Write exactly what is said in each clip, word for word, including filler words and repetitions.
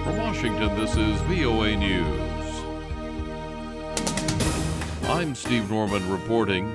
From Washington, this is V O A News. I'm Steve Norman reporting.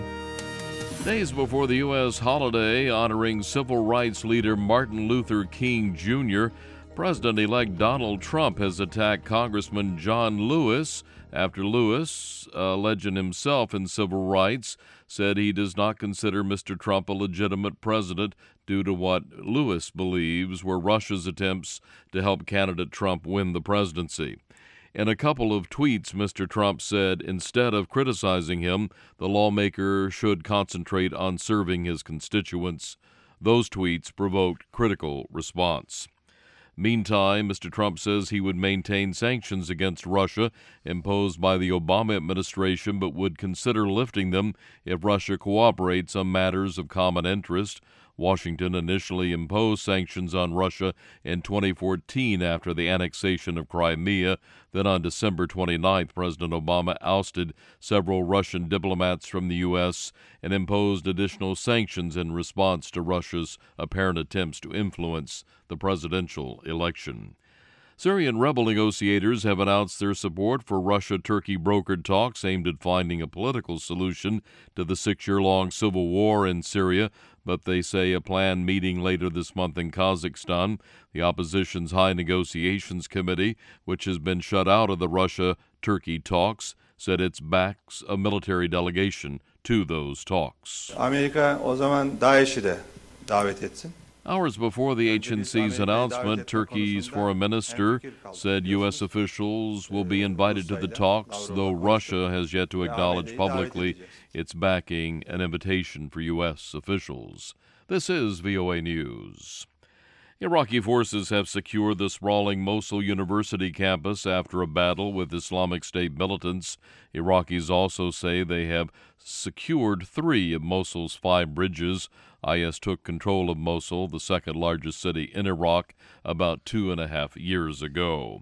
Days before the U S holiday honoring civil rights leader Martin Luther King Junior, President-elect Donald Trump has attacked Congressman John Lewis after Lewis, a legend himself in civil rights, said he does not consider Mister Trump a legitimate president due to what Lewis believes were Russia's attempts to help candidate Trump win the presidency. In a couple of tweets, Mister Trump said instead of criticizing him, the lawmaker should concentrate on serving his constituents. Those tweets provoked critical response. Meantime, Mister Trump says he would maintain sanctions against Russia imposed by the Obama administration, but would consider lifting them if Russia cooperates on matters of common interest. Washington initially imposed sanctions on Russia in twenty fourteen after the annexation of Crimea. Then on December twenty-ninth, President Obama ousted several Russian diplomats from the U S and imposed additional sanctions in response to Russia's apparent attempts to influence the presidential election. Syrian rebel negotiators have announced their support for Russia-Turkey brokered talks aimed at finding a political solution to the six-year-long civil war in Syria, but they say a planned meeting later this month in Kazakhstan. The opposition's High Negotiations Committee, which has been shut out of the Russia-Turkey talks, said it backs a military delegation to those talks. Amerika o zaman DAEŞ'i de davet etsin. Hours before the H N C's announcement, Turkey's foreign minister said U S officials will be invited to the talks, though Russia has yet to acknowledge publicly its backing an invitation for U S officials. This is V O A News. Iraqi forces have secured the sprawling Mosul University campus after a battle with Islamic State militants. Iraqis also say they have secured three of Mosul's five bridges. I S took control of Mosul, the second largest city in Iraq, about two and a half years ago.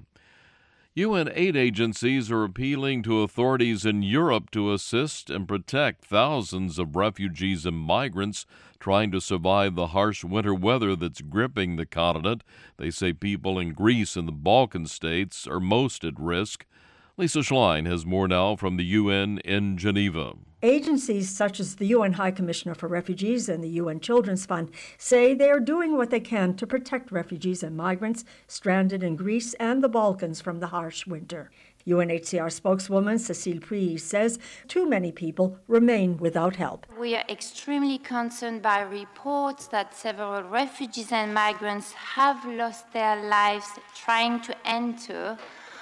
U N aid agencies are appealing to authorities in Europe to assist and protect thousands of refugees and migrants trying to survive the harsh winter weather that's gripping the continent. They say people in Greece and the Balkan states are most at risk. Lisa Schlein has more now from the U N in Geneva. Agencies such as the U N High Commissioner for Refugees and the U N Children's Fund say they are doing what they can to protect refugees and migrants stranded in Greece and the Balkans from the harsh winter. U N H C R spokeswoman Cécile Puy says too many people remain without help. We are extremely concerned by reports that several refugees and migrants have lost their lives trying to enter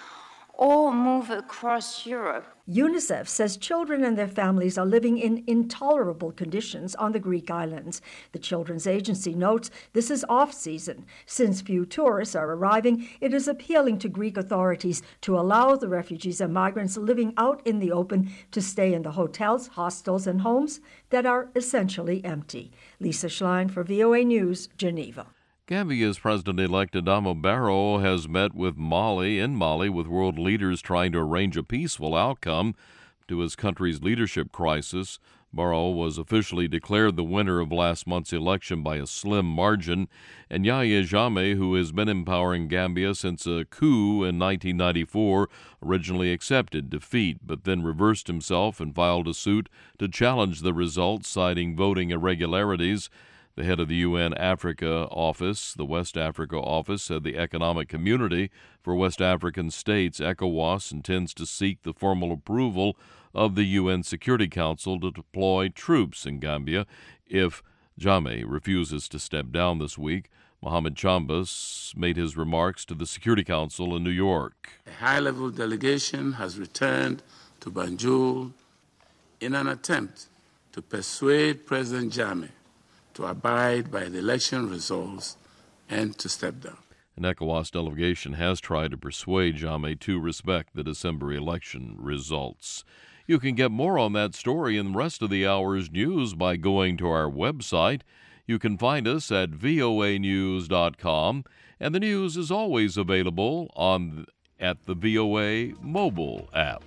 or move across Europe. UNICEF says children and their families are living in intolerable conditions on the Greek islands. The Children's Agency notes this is off-season. Since few tourists are arriving, it is appealing to Greek authorities to allow the refugees and migrants living out in the open to stay in the hotels, hostels, and homes that are essentially empty. Lisa Schlein for V O A News, Geneva. Gambia's President-elect Adama Barrow has met with Mali in Mali with world leaders trying to arrange a peaceful outcome to his country's leadership crisis. Barrow was officially declared the winner of last month's election by a slim margin, and Yahya Jammeh, who has been empowering Gambia since a coup in nineteen ninety-four, originally accepted defeat, but then reversed himself and filed a suit to challenge the results, citing voting irregularities. The head of the U N Africa office, the West Africa office, said the Economic Community for West African States, ECOWAS, intends to seek the formal approval of the U N Security Council to deploy troops in Gambia if Jammeh refuses to step down this week. Mohamed Chambas made his remarks to the Security Council in New York. A high-level delegation has returned to Banjul in an attempt to persuade President Jammeh to abide by the election results and to step down. An ECOWAS delegation has tried to persuade Jammeh to respect the December election results. You can get more on that story and the rest of the hour's news by going to our website. You can find us at V O A news dot com, and the news is always available on at the V O A mobile app.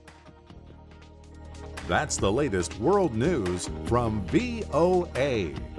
That's the latest world news from V O A.